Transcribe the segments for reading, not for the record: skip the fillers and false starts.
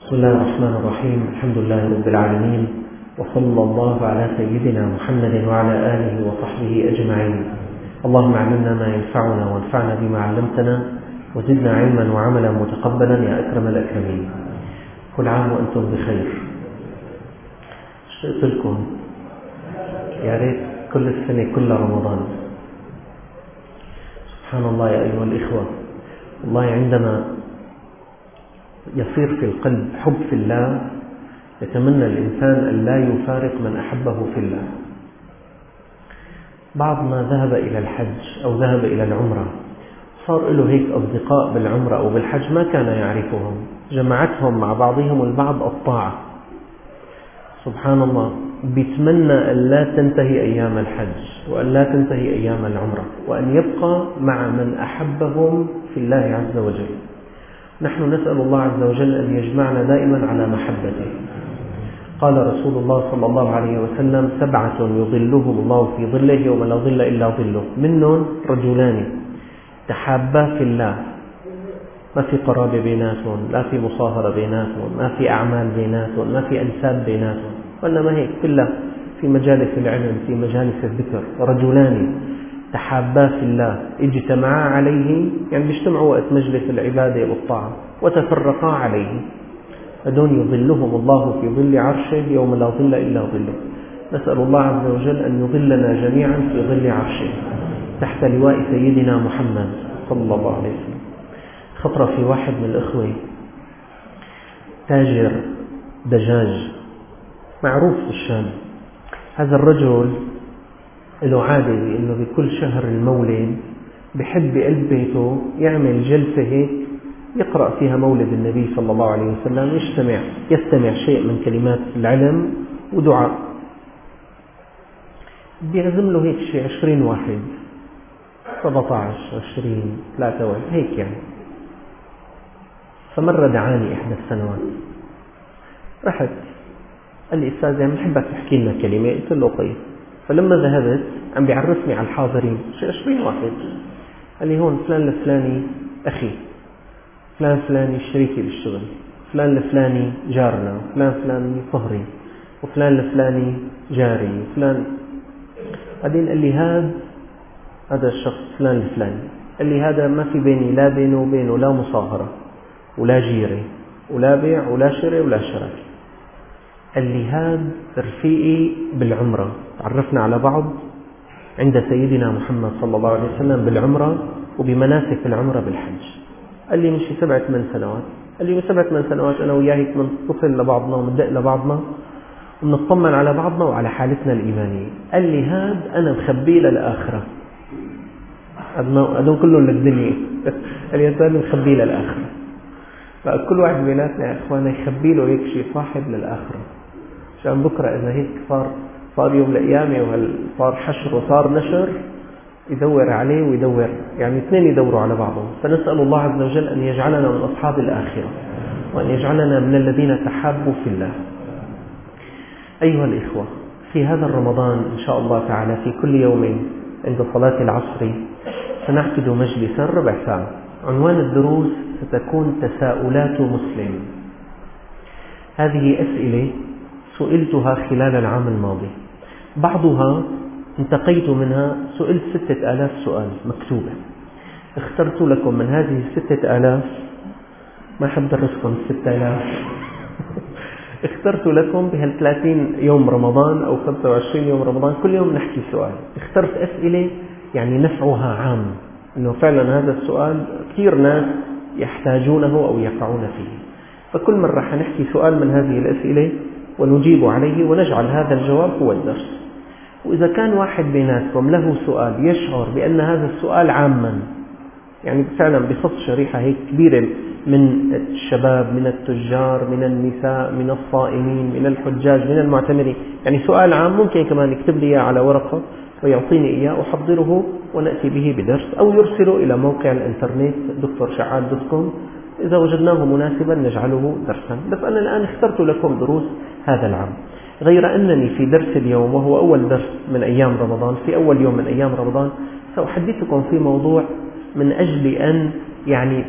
بسم الله الرحمن الرحيم. الحمد لله رب العالمين، وصلى الله على سيدنا محمد وعلى آله وصحبه أجمعين. اللهم علمنا ما ينفعنا وانفعنا بما علمتنا وزدنا علما وعملا متقبلا يا أكرم الأكرمين. كل عام وأنتم بخير. اشتقت لكم، يا ريت كل السنة كل رمضان. سبحان الله يا أيها الإخوة، والله عندما يصير في القلب حب في الله يتمنى الإنسان أن لا يفارق من أحبه في الله. بعضنا ذهب إلى الحج أو ذهب إلى العمرة، صار له هيك أصدقاء بالعمرة أو بالحج ما كان يعرفهم، جمعتهم مع بعضهم البعض الطاعة. سبحان الله، بيتمنى أن لا تنتهي أيام الحج وأن لا تنتهي أيام العمرة وأن يبقى مع من أحبهم في الله عز وجل. نحن نسأل الله عز وجل أن يجمعنا دائما على محبته. قال رسول الله صلى الله عليه وسلم: 7 يظلهم الله في ظله يوم لا ظل إلا ظله، منهم رجلان تحابا في الله، ما في قرابة بيناتهم، لا في مصاهرة بيناتهم، ما في أعمال بيناتهم، ما في أنساب بيناتهم، وإنما هيك في الله، في مجالس العلم، في مجالس الذكر. رجلان تحابا في الله اجتمعا عليه، يعني بيجتمعوا وقت مجلس العبادة والطاعة، وتفرقا عليه. هذول يظلهم الله في ظل عرشه يوم لا ظل إلا ظله. نسأل الله عز وجل أن يظلنا جميعا في ظل عرشه تحت لواء سيدنا محمد صلى الله عليه وسلم. خطر في واحد من الإخوة تاجر دجاج معروف في الشام. هذا الرجل له عادة إنه بكل شهر المولد بحب بقلب بيته يعمل جلسة هيك يقرأ فيها مولد النبي صلى الله عليه وسلم، يستمع شيء من كلمات العلم ودعاء. بيعزم له هيك شيء 20 واحد، 17 20 23 هيك يعني. فمرة دعاني إحدى السنوات، رحت قال لي: أستاذ يعني بحبك تحكي لنا كلمة. قلت له طيب. فلما ذهبت عم بيعرفني على الحاضرين، شيء 20 واحد. قال لي: هون فلان الفلاني أخي، فلان الفلاني شريكي بالشغل، فلان الفلاني جارنا، فلان الفلاني صهري، وفلان الفلاني جاري، وفلان. بعدين قال لي: هذا الشخص فلان الفلاني. قال لي: هذا ما في بيني لا بينه وبينه لا مصاهرة ولا جيرة ولا بيع ولا شراء ولا شراء. قال لي: هذا رفيقي بالعمرة، تعرفنا على بعض عند سيدنا محمد صلى الله عليه وسلم بالعمرة وبمناسك العمرة بالحج. قال لي: مشي 7-8 سنوات. قال لي: من 7-8 سنوات أنا وياه هيك بنتصل لبعضنا ومندق لبعضنا ونطمن على بعضنا وعلى حالتنا الإيمانية. قال لي: هذا أنا مخبيه للآخرة، هذول كلهم للدنيا. قال لي: هذا مخبيه للآخرة. فكل واحد بيناتنا يا إخوانا يخبي له هيك شيء صاحب للآخرة، عشان بكرة إذا هيك صار يوم القيامة وصار حشر وصار نشر يدور عليه ويدور، يعني اثنين يدوروا على بعضهم. فنسأل الله عز وجل أن يجعلنا من أصحاب الآخرة وأن يجعلنا من الذين تحابوا في الله. أيها الإخوة، في هذا الرمضان إن شاء الله تعالى في كل يوم عند صلاة العصر سنعقد مجلسا ربع ساعة. عنوان الدروس ستكون تساؤلات مسلم. هذه أسئلة سئلتها خلال العام الماضي، بعضها انتقيت منها، سئلت 6000 سؤال مكتوبة. اخترت لكم من هذه 6000، ما حب درسكم 6000 اخترت لكم بهال30 يوم رمضان أو 25 يوم رمضان كل يوم نحكي سؤال. اخترت أسئلة يعني نفعها عام، إنه فعلا هذا السؤال كثير ناس يحتاجونه أو يقعون فيه. فكل مرة حنحكي سؤال من هذه الأسئلة ونجيب عليه ونجعل هذا الجواب هو الدرس. وإذا كان واحد بيناتكم له سؤال يشعر بأن هذا السؤال عاما، يعني فعلا بخص شريحة هيك كبيرة من الشباب، من التجار، من النساء، من الصائمين، من الحجاج، من المعتمرين، يعني سؤال عام، ممكن كمان يكتب لي على ورقة ويعطيني إياه أحضره ونأتي به بدرس، أو يرسله إلى موقع الإنترنت drshahad.com. إذا وجدناه مناسبا نجعله درسا. بس أنا الآن اخترت لكم دروس هذا العام، غير أنني في درس اليوم وهو أول درس من أيام رمضان، في أول يوم من أيام رمضان سأحدثكم في موضوع من أجل أن يعني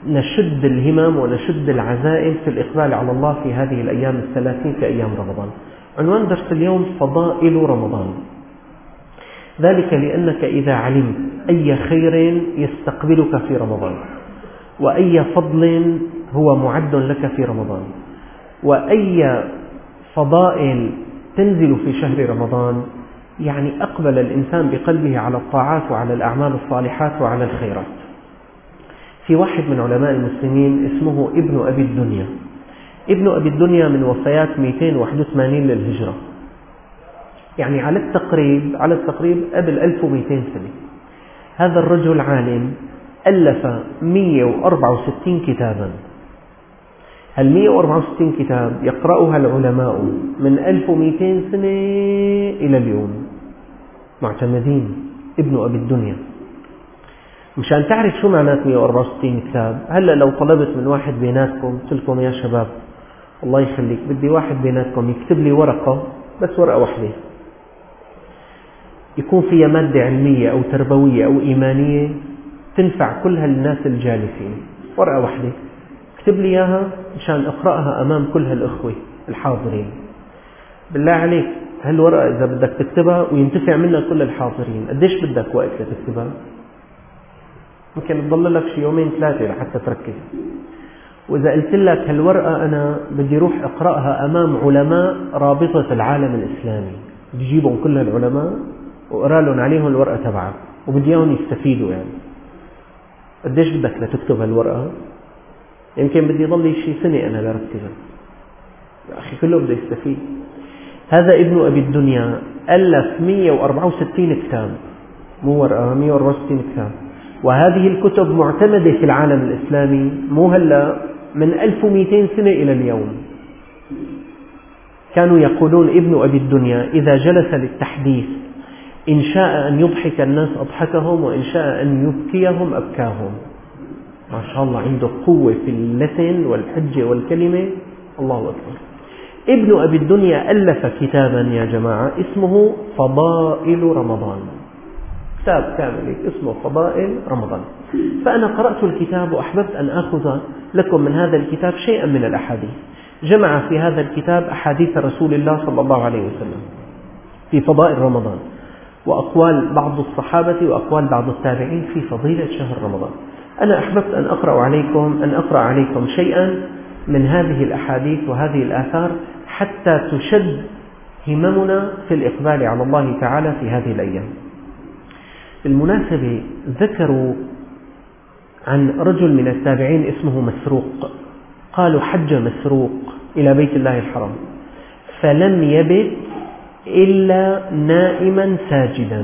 نشد الهمم ونشد العزائم في الإقبال على الله في هذه الأيام 30 في أيام رمضان. عنوان درس اليوم فضائل رمضان. ذلك لأنك إذا علمت أي خير يستقبلك في رمضان، وأي فضل هو معد لك في رمضان، وأي فضائل تنزل في شهر رمضان، يعني أقبل الإنسان بقلبه على الطاعات وعلى الأعمال الصالحات وعلى الخيرات. في واحد من علماء المسلمين اسمه ابن أبي الدنيا. ابن أبي الدنيا من وفيات 281 للهجرة، يعني على التقريب قبل 1200 سنة. هذا الرجل عالم ألف 164 كتابا. هال 164 كتاب يقرأها العلماء من 1200 سنة إلى اليوم، معتمدين. ابن أبي الدنيا. مشان تعرف شو معنات 164 كتاب، هلأ لو طلبت من واحد بيناتكم قلت لكم يا شباب الله يخليك بدي واحد بيناتكم يكتب لي ورقة، بس ورقة واحدة يكون فيها مادة علمية أو تربوية أو إيمانية تنفع كل هالناس الجالسين، ورقة واحدة اكتب لي إياها مشان أقرأها أمام كل هالأخوة الحاضرين. بالله عليك هالورقة إذا بدك تكتبها وينتفع منها كل الحاضرين، قديش بدك وقت لتكتبها؟ ممكن تضل لك شي 2-3 يوم لحتى تركز. وإذا قلت لك هالورقة أنا بدي روح أقرأها أمام علماء رابطة العالم الإسلامي، بدي جيبهم كل العلماء وأقرأ لهم عليهم الورقة تبعك وبدي إياهم يستفيدوا، يعني قديش بدك لتكتب هالورقة؟ يمكن بدي ضل شي سنة أنا لركزها. يا أخي كله بده يستفيد. هذا ابن أبي الدنيا ألف 164 كتاب، مو ورقة، 164 كتاب. وهذه الكتب معتمدة في العالم الإسلامي مو هلا، من 1200 سنة إلى اليوم. كانوا يقولون ابن أبي الدنيا إذا جلس للتحديث إن شاء أن يضحك الناس أضحكهم، وإن شاء أن يبكيهم أبكاهم. ما شاء الله عنده قوة في اللسن والحجة والكلمة، الله أكبر. ابن أبي الدنيا ألف كتابا يا جماعة اسمه فضائل رمضان، كتاب كامل اسمه فضائل رمضان. فأنا قرأت الكتاب وأحببت أن أخذ لكم من هذا الكتاب شيئا من الأحاديث. جمع في هذا الكتاب أحاديث رسول الله صلى الله عليه وسلم في فضائل رمضان، وأقوال بعض الصحابة وأقوال بعض التابعين في فضيلة شهر رمضان. أنا أحببت أن أقرأ عليكم شيئا من هذه الأحاديث وهذه الآثار حتى تشد هممنا في الإقبال على الله تعالى في هذه الأيام. بالمناسبة ذكروا عن رجل من التابعين اسمه مسروق، قالوا حج مسروق إلى بيت الله الحرام فلم يبت إلا نائما ساجدا.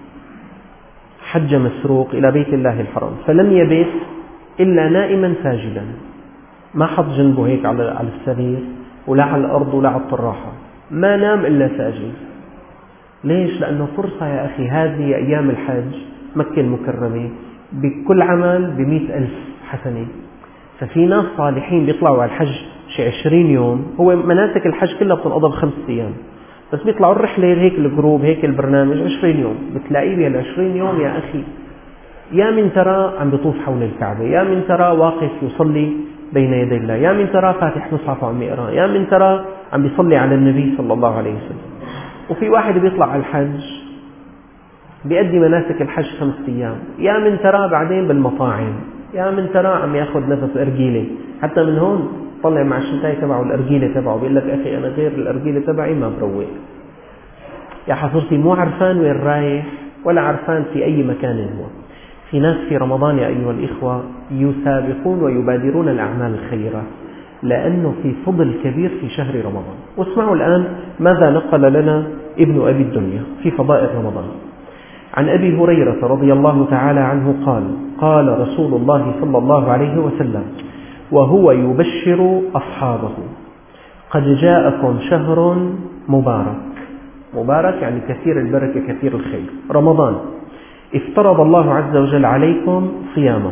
حج مسروق إلى بيت الله الحرام فلم يبت إلا نائما ساجدا، ما حط جنبه هيك على السرير ولا على الأرض ولا على الطراحة، ما نام إلا ساجد. ليش؟ لأنه فرصة يا أخي. هذه أيام الحج مكة المكرمة بكل عمل ب100,000 حسنة. ففي ناس صالحين بيطلعوا على الحج شي 20 يوم، هو مناسك الحج كلها بتنقضى ب5 أيام، بس بيطلعوا الرحلة هيك الجروب هيك البرنامج 20 يوم، بتلاقيه بهال20 يوم يا أخي يا من ترى عم بيطوف حول الكعبة، يا من ترى واقف يصلي بين يدي الله، يا من ترى فاتح مصحف وعم يقرأ، يا من ترى عم بيصلي على النبي صلى الله عليه وسلم. وفي واحد بيطلع على الحج بيأدي مناسك الحج 5 أيام، يا من ترى بعدين بالمطاعم، يا من ترى عم ياخذ نفس أرجيلة، حتى من هون طلع مع الشتاي تبعه الأرجيلة تبعه، بيقول لك أخي أنا غير الأرجيلة تبعي ما بروق. يا حضرتي مو عرفان وين رايح ولا عرفان في أي مكان هو. في ناس في رمضان يا أيها الإخوة يسابقون ويبادرون الأعمال الخيرة لأنه في فضل كبير في شهر رمضان. واسمعوا الآن ماذا نقل لنا ابن أبي الدنيا في فضائل رمضان. عن أبي هريرة رضي الله تعالى عنه قال: قال رسول الله صلى الله عليه وسلم وهو يبشر أصحابه: قد جاءكم شهر مبارك. مبارك يعني كثير البركة كثير الخير، رمضان افترض الله عز وجل عليكم صيامه،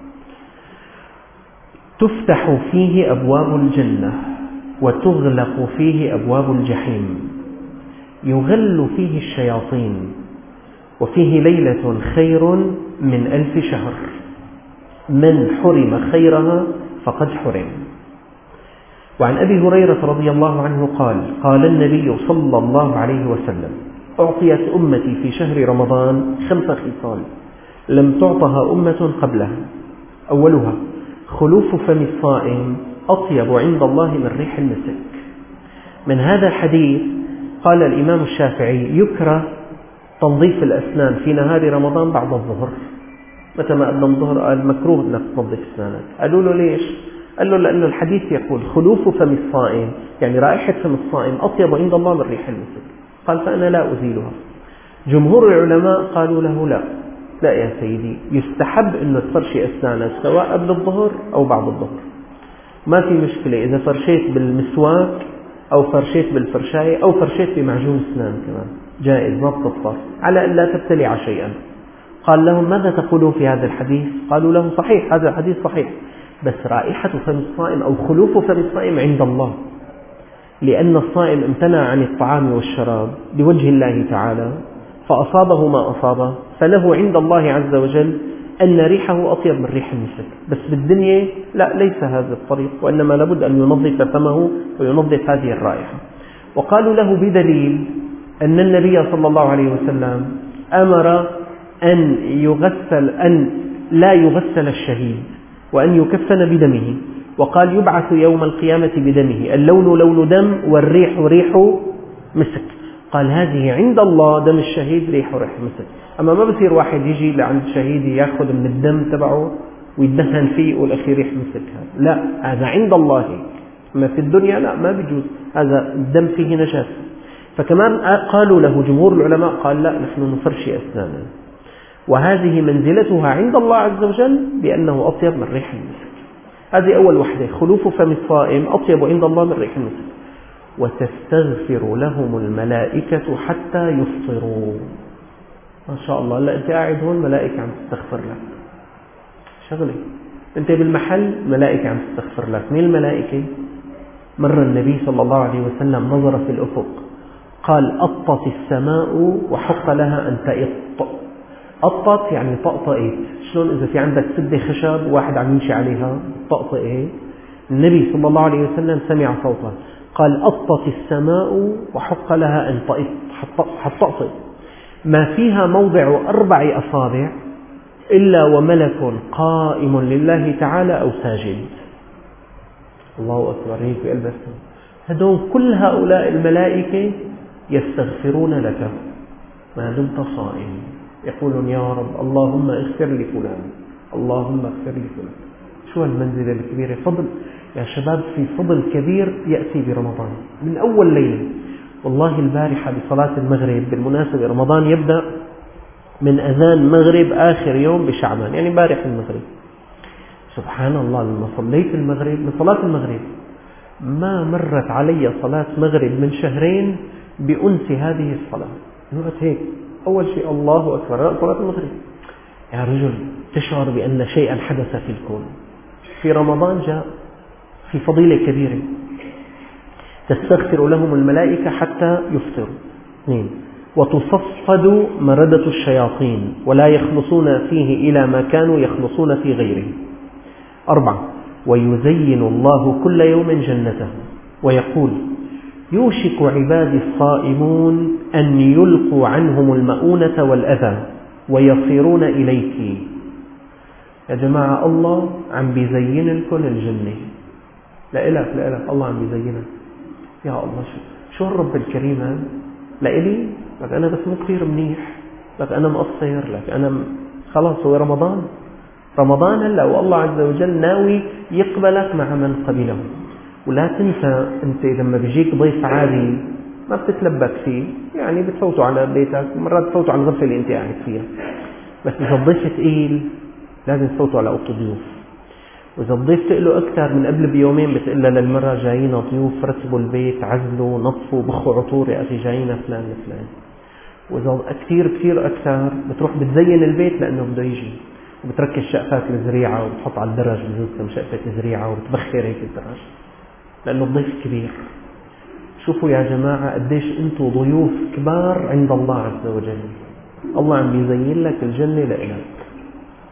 تفتح فيه أبواب الجنة وتغلق فيه أبواب الجحيم، يغل فيه الشياطين، وفيه ليلة خير من 1000 شهر. من حرم خيرها فقد حرم. وعن أبي هريرة رضي الله عنه قال: قال النبي صلى الله عليه وسلم: أعطيت أمتي في شهر رمضان 5 خصال لم تعطها أمة قبلها، أولها خلوف فم الصائم أطيب عند الله من ريح المسك. من هذا الحديث قال الإمام الشافعي: يكره تنظيف الأسنان في نهار رمضان بعد الظهر. متى ما أذن الظهر قال مكروه أنك تنظف أسنانك. قالوا له: ليش؟ قال له: لأن الحديث يقول خلوف فم الصائم، يعني رائحة فم الصائم أطيب عند الله من ريح المسك. قال: فأنا لا أزيلها. جمهور العلماء قالوا له: لا يا سيدي، يستحب أنه تفرشي أسنانك سواء قبل الظهر أو بعد الظهر، ما في مشكلة إذا فرشيت بالمسواك أو فرشيت بالفرشاية أو فرشيت بمعجون أسنان كمان جائز، ما بتضطر، على أن لا تبتلع شيئا. قال لهم: ماذا تقولون في هذا الحديث؟ قالوا له: صحيح، هذا الحديث صحيح، بس رائحة فم الصائم أو خلوف فم الصائم عند الله، لأن الصائم امتنع عن الطعام والشراب لوجه الله تعالى فأصابه ما أصابه، فله عند الله عز وجل أن ريحه أطيب من ريح المسك. بس بالدنيا لا، ليس هذا الطريق، وإنما لابد أن ينظف فمه وينظف هذه الرائحة. وقالوا له بدليل أن النبي صلى الله عليه وسلم أمر أن لا يغسل الشهيد وأن يكفن بدمه، وقال: يبعث يوم القيامة بدمه، اللون لون دم والريح ريح مسك. قال: هذه عند الله دم الشهيد ريح مسك. أما ما بصير واحد يجي لعند شهيد يأخذ من الدم تبعه ويدهن فيه يقول أخي ريح مسك، لا، هذا عند الله. أما في الدنيا لا، ما بيجوز، هذا الدم فيه نجاسة. فكمان قالوا له جمهور العلماء قال: لا، نحن نفرشي أسناننا، وهذه منزلتها عند الله عز وجل بأنه أطيب من ريح المسك. هذه أول وحدة، خلوف فم الصائم أطيب عند الله من ريح المسك. وتستغفر لهم الملائكة حتى يفطروا. ما شاء الله، لا أنت قاعد هون ملائكة عم تستغفر لك، شغلة أنت بالمحل ملائكة عم تستغفر لك. مين الملائكة؟ مر النبي صلى الله عليه وسلم نظر في الأفق قال: أطت السماء وحق لها أن تئط. أطت يعني طقطقت. شلون إذا في عندك سدة خشب وواحد عم يمشي عليها طقطقة؟ النبي صلى الله عليه وسلم سمع صوتا قال: أطت السماء وحق لها أن تطقطق، ما فيها موضع 4 أصابع إلا وملك قائم لله تعالى أو ساجد. الله أكبر. هيك بقلب السماء هدول كل هؤلاء الملائكة يستغفرون لك ما دمت صائم، يقولون: يا رب اللهم اغفر لفلان، اللهم اغفر لفلان. شو المنزلة الكبيرة؟ فضل يا شباب، في فضل كبير يأتي برمضان من أول ليلة. والله البارحة بصلاة المغرب، بالمناسبة رمضان يبدأ من أذان مغرب آخر يوم بشعبان، يعني بارح المغرب. سبحان الله، لما صليت المغرب، من صلاة المغرب ما مرت علي صلاة مغرب من 2 شهر بأنس هذه الصلاة. نقعد هيك أول شيء الله أكبر، صلاة المغرب، يا رجل تشعر بأن شيئا حدث في الكون. في رمضان جاء في فضيلة كبيرة. تستغفر لهم الملائكة حتى يفطروا. 2. وتصفد مردة الشياطين ولا يخلصون فيه إلى ما كانوا يخلصون في غيره. 4. ويزين الله كل يوم جنته ويقول: يوشك عبادي الصائمون أن يلقوا عنهم المؤونة والأذى ويصيرون إليك. يا جماعة، الله عم بيزين لكم الجنة، لإلك الله عم بيزينها. يا الله، شو الرب الكريم هذا لإلي؟ لك أنا بس مو كثير منيح، لك أنا مقصر، لك أنا خلاص. هو رمضان هلا، والله عز وجل ناوي يقبلك مع من قبله. ولا تنسى أنت لما بيجيك ضيف عادي ما بتتلبك فيه، يعني بتفوتوا على بيتك، مرات بتفوتوا على الغرفة اللي أنت قاعد فيها، بس إذا الضيف ثقيل لازم تفوتوا على أوضة الضيوف. وإذا الضيف تقله أكثر من قبل بيومين بتقلها للمرة: جايين ضيوف، رتبوا البيت، عزلوا، نظفوا، بخوا عطور، يا أخي جايين فلان. وإذا كثير أكثر بتروح بتزين البيت لأنه بده يجي، وبتركز شقفات الزريعة وبتحط على الدرج بجوز كم شقفة زريعة وبتبخر هيك الدرج لأنه الضيف كبير. شوفوا يا جماعة قديش أنتم ضيوف كبار عند الله عز وجل. الله عم بيزين لك الجنة لإلك.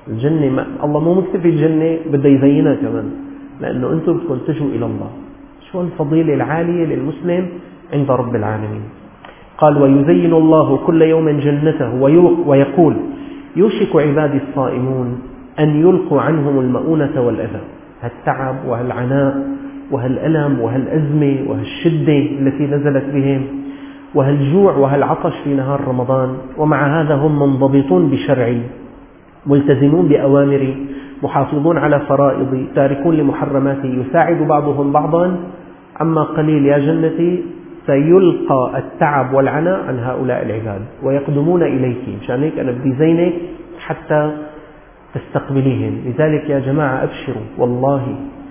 الجنة الله مو مكتفي الجنة، بده يزينها كمان، لأنه أنتم بدكم تجوا إلى الله. شو الفضيلة العالية للمسلم عند رب العالمين. قال ويزين الله كل يوم جنته ويقول يوشك عبادي الصائمون أن يلقوا عنهم المؤونة والأذى، هالتعب وهالعناء وهالألم وهالأزمة وهالشدة التي نزلت بهم وهالجوع وهالعطش في نهار رمضان، ومع هذا هم منضبطون بشرعي، ملتزمون بأوامري، محافظون على فرائضي، تاركون لمحرماتي، يساعد بعضهم بعضا، عما قليل يا جنتي سيلقى التعب والعناء عن هؤلاء العباد ويقدمون إليك، مشان هيك أنا بدي زينك حتى تستقبليهم. لذلك يا جماعة أبشروا، والله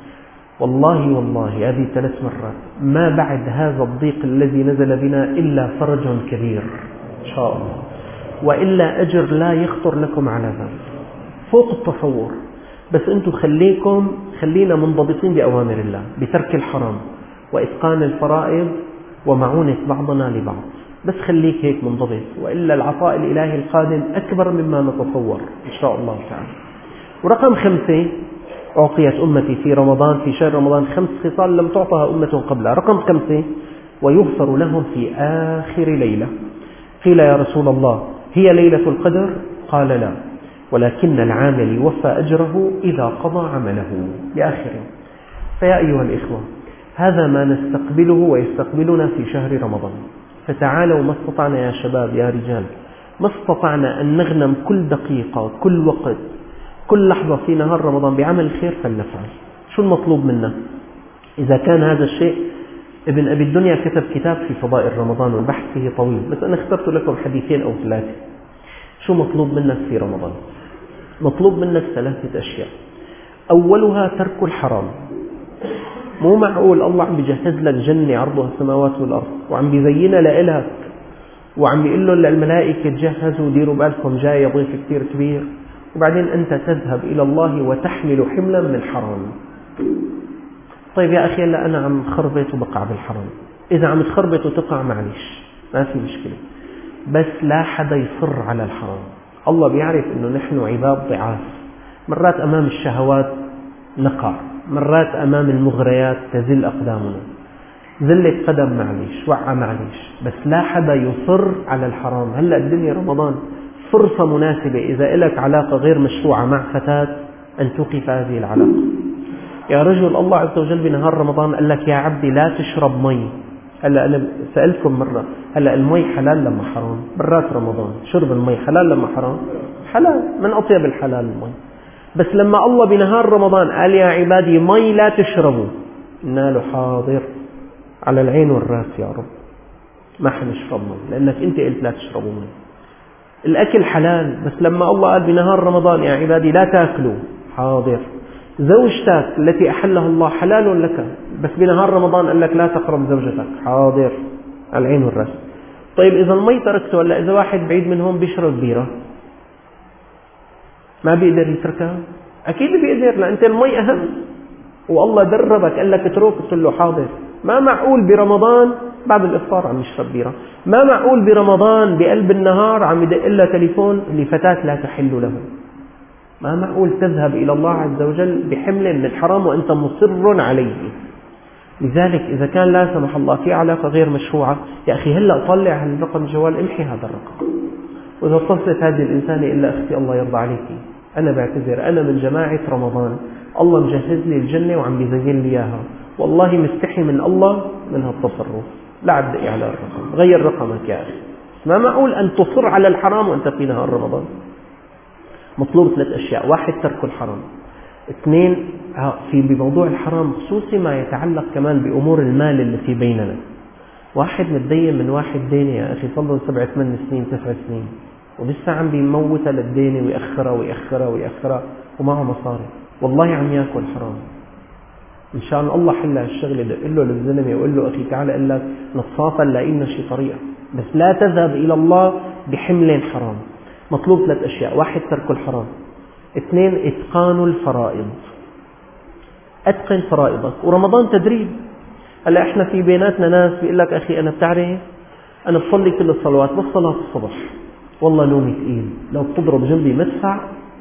والله والله هذه 3 مرات ما بعد هذا الضيق الذي نزل بنا إلا فرج كبير إن شاء الله، وإلا أجر لا يخطر لكم على بال فوق التصور. بس أنتم خلينا منضبطين بأوامر الله، بترك الحرام وإتقان الفرائض ومعونة بعضنا لبعض، بس خليك هيك منضبط، وإلا العطاء الإلهي القادم أكبر مما نتصور إن شاء الله تعالى. ورقم 5 أعطيت أمتي في رمضان، في شهر رمضان 5 خصال لم تعطها أمة قبلها. رقم 5 ويغفر لهم في آخر ليلة. قيل يا رسول الله هي ليلة القدر؟ قال لا، ولكن العامل يوفى أجره إذا قضى عمله لآخره. فيا أيها الإخوة هذا ما نستقبله ويستقبلنا في شهر رمضان، فتعالوا ما استطعنا يا شباب يا رجال، ما استطعنا أن نغنم كل دقيقة كل وقت كل لحظة في نهار رمضان بعمل الخير فلنفعل. شو المطلوب منا؟ إذا كان هذا الشيء، ابن أبي الدنيا كتب كتاب في فضائل رمضان والبحث فيه طويل، بس أنا اخترت لكم 2 أو 3. شو مطلوب منك في رمضان؟ مطلوب منك 3 أشياء. أولها ترك الحرام. مو معقول الله عم بيجهز لك جنة عرضها السماوات والأرض وعم بيزينها لإلك وعم بيقول له للملائكة تجهزوا وديروا بالكم جاي ضيف كثير كبير، وبعدين أنت تذهب إلى الله وتحمل حملا من حرام. طيب يا أخي لا أنا عم خربط وبقع بالحرام. إذا عم تخربط وتقع معلش ما في مشكلة، بس لا حدا يصر على الحرام. الله بيعرف أنه نحن عباد ضعاف، مرات أمام الشهوات نقع، مرات أمام المغريات تزل أقدامنا، زلت قدم معليش، وقع معليش، بس لا حدا يصر على الحرام. هلأ الدنيا رمضان فرصة مناسبة إذا إلك علاقة غير مشروعة مع فتاة أن توقف هذه العلاقة. يا رجل الله عز وجل بنهار رمضان قال لك يا عبدي لا تشرب مي. هلأ أنا سألتكم مرة، هلأ المي حلال لما حرام؟ برات رمضان شرب المي حلال لما حرام؟ حلال، من أطيب الحلال المي. بس لما الله بنهار رمضان قال يا عبادي مي لا تشربوا، قلنا له حاضر على العين والراس يا رب، ما حنشرب مي لأنك أنت قلت لا تشربوا مي. الأكل حلال، بس لما الله قال بنهار رمضان يا عبادي لا تأكلوا، حاضر. زوجتك التي أحلها الله حلال لك، بس بنهار رمضان قال لك لا تقرب زوجتك، حاضر على العين والراس. طيب إذا المي تركته، ولا إذا واحد بعيد من هون بيشرب بيرة ما بيقدر يتركها؟ أكيد بيقدر، لأن أنت المي أهم، والله دربك قال لك اترك، قلت له حاضر. ما معقول برمضان بعد الإفطار عم يشرب بيرة، ما معقول برمضان بقلب النهار عم يدق لها تليفون لفتاة لا تحل له، ما معقول تذهب إلى الله عز وجل بحمل من الحرام وأنت مصر عليه. لذلك إذا كان لا سمح الله في علاقة غير مشروعة، يا أخي هلأ طلع هالرقم الجوال امحي هذا الرقم. وإذا اتصلت هذه الإنسانة إلا أختي الله يرضى عليك أنا بعتذر، أنا من جماعة رمضان، الله مجهز لي الجنة وعم بيزين لي إياها، والله مستحي من الله من هالتصرف، لا عدقي على الرقم، غير رقمك يا أخي. ما معقول أن تصر على الحرام وأنت في نهار رمضان. مطلوب 3 أشياء. 1 ترك الحرام. 2 في بموضوع الحرام خصوصي ما يتعلق كمان بأمور المال اللي في بيننا. واحد متدين من واحد ديني يا أخي صلوا 7 8 سنين 9 سنين ولسه عم بيموتها للدينة ويأخرها ويأخرها ويأخرها ومعه مصاري، والله عم يأكل حرام. إن شاء الله حل هالشغلة، دق له للزلمة وقول له أخي تعال قال لك نتصافى لقينا شي طريقة، بس لا تذهب إلى الله بحمل حرام. مطلوب 3 أشياء. 1 ترك الحرام. 2 إتقان الفرائض. أتقن فرائضك، ورمضان تدريب. هلا إحنا في بيناتنا ناس بيقول لك أخي أنا بتعرف أنا بصلي كل الصلوات بس صلاة الصبح والله نومي ثقيل، لو بتضرب جنبي مدفع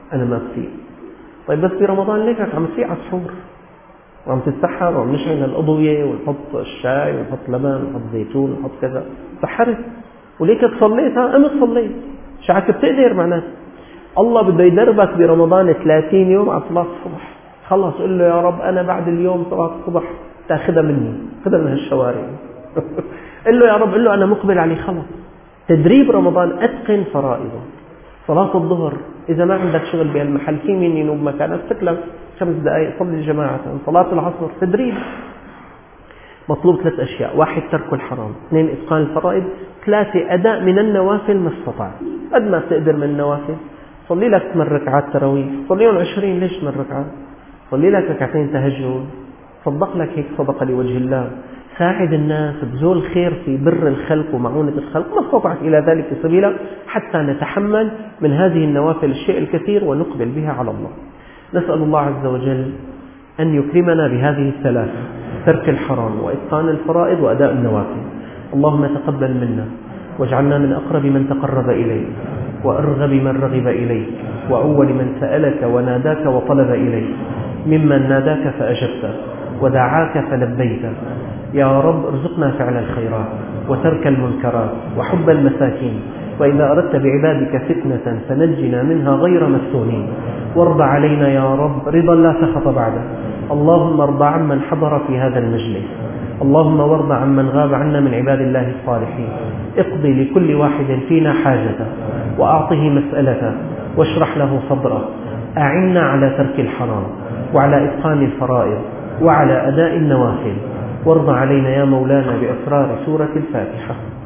أنا ما بفيق. طيب بس برمضان ليك عم تفيق على السحور وعم تتسحر وعم نشعل الأضوية ونحط الشاي ونحط لبن ونحط زيتون ونحط كذا، سحرت وليك صليت، قمت صليت، شعك بتقدر معناته. الله بده يدربك برمضان 30 يوم على صلاة الصبح. خلص قل له يا رب أنا بعد اليوم صلاة الصبح تاخذها مني، خذها من هالشوارع. قل له يا رب، قل له أنا مقبل عليه. خلص تدريب رمضان. أتقن فرائضه. صلاة الظهر إذا ما عندك شغل بهالمحل في مين ينوب مكانك، تكلم 5 دقائق صلي جماعة. صلاة العصر تدريب. مطلوب 3 أشياء: 1 ترك الحرام، 2 إتقان الفرائض، 3 أداء من النوافل ما استطعت. قد ما تقدر من النوافل، صلي لك 8 ركعات تراويح، صليهم 20، ليش 8 ركعات؟ صلي لك 2 ركعتين تهجد، صدق لك هيك صدقة لوجه الله، ساعد الناس، بذول خير في بر الخلق ومعونة الخلق، ما استطعت إلى ذلك سبيلا، حتى نتحمل من هذه النوافل الشيء الكثير ونقبل بها على الله. نسأل الله عز وجل أن يكرمنا بهذه الثلاثة: ترك الحرام وإتقان الفرائض وأداء النوافل. اللهم تقبل منا واجعلنا من أقرب من تقرب إليك، وأرغب من رغب إليك، وأول من سألك وناداك وطلب إليك، ممن ناداك فأجبته ودعاك فلبيته. يا رب ارزقنا فعل الخيرات وترك المنكرات وحب المساكين، وإذا أردت بعبادك فتنة فنجنا منها غير مفتونين. وارض علينا يا رب رضا لا سخط بعده. اللهم ارض عمن حضر في هذا المجلس، اللهم وارض عمن غاب عنا من عباد الله الصالحين. اقضي لكل واحد فينا حاجته وأعطه مسألته واشرح له صدره. أعنا على ترك الحرام وعلى إتقان الفرائض وعلى أداء النوافل. وارض علينا يا مولانا بأسرار سورة الفاتحة.